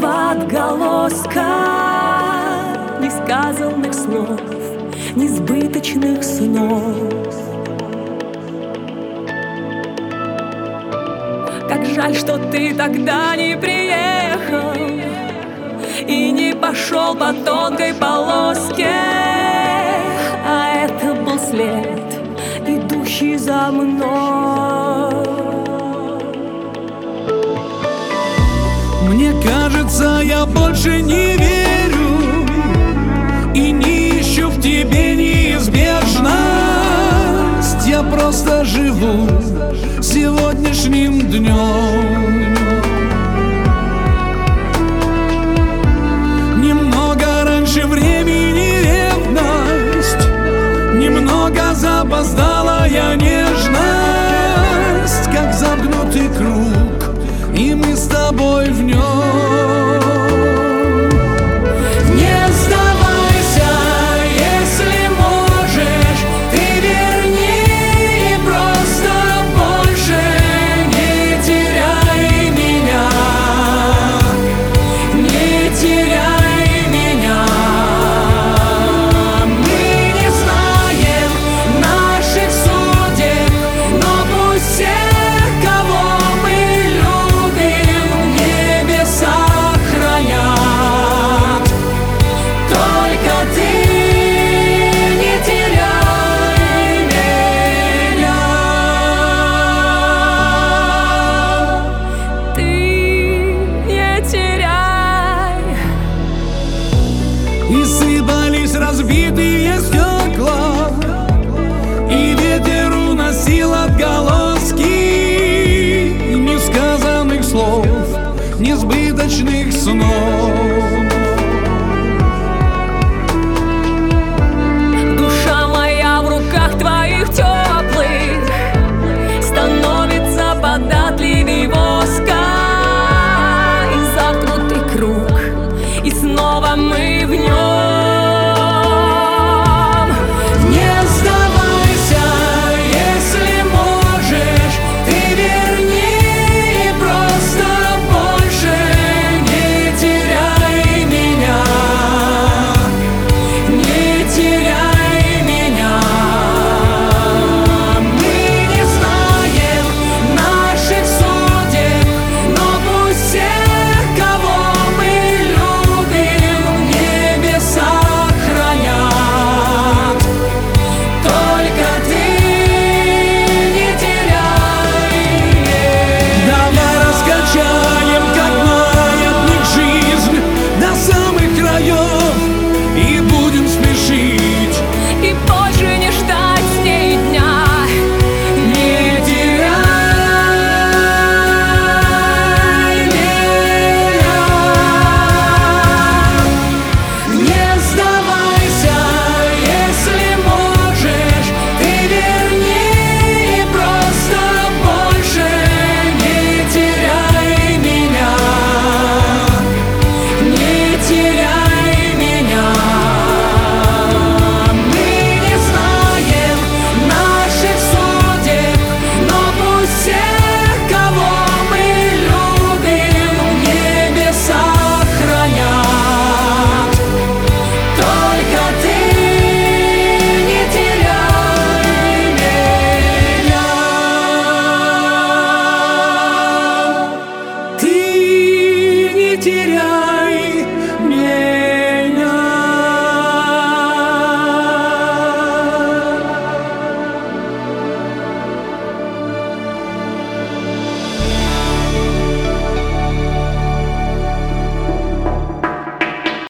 отголоска несказанных слов, несбыточных снов. Как жаль, что ты тогда не приехал и не пошел по тонкой полоске, а это был след, идущий за мной. Мне кажется, я больше не верю и не ищу в тебе неизбежность. Я просто живу сегодняшним днем. Немного раньше времени ревность, немного запоздалая нежность, как замкнутый круг, и мы с тобой в нем. Не сдавайся, если можешь, ты верни, и просто больше не теряй меня, не теряй меня. Мы не знаем наших судеб, но пусть всех, кого мы любим, небеса хранят. Только ты не теряй меня. Ты не теряй. И сыпались разбитые стекла, и ветер уносил отголоски несказанных слов, несбыточных снов. Душа моя в руках твоих теплых становится податливей воска, и замкнутый круг, и снова мы в нем. Не сдавайся, если можешь, ты верни, и просто больше не теряй меня, не теряй меня. Мы не знаем наших судеб, но пусть всех, кого мы любим, небеса хранят. Только ты не теряй. Давай раскачаем, как маятник, жизнь до самых краев, и будем спешить. И больше не ждать с ней дня. Не теряй меня. Не сдавайся, если можешь, ты верни, и просто больше не теряй меня, не теряй меня. Мы не знаем наших судеб, но пусть всех, кого мы любим, небеса хранят. Только ты не теряй меня. Ты не теряй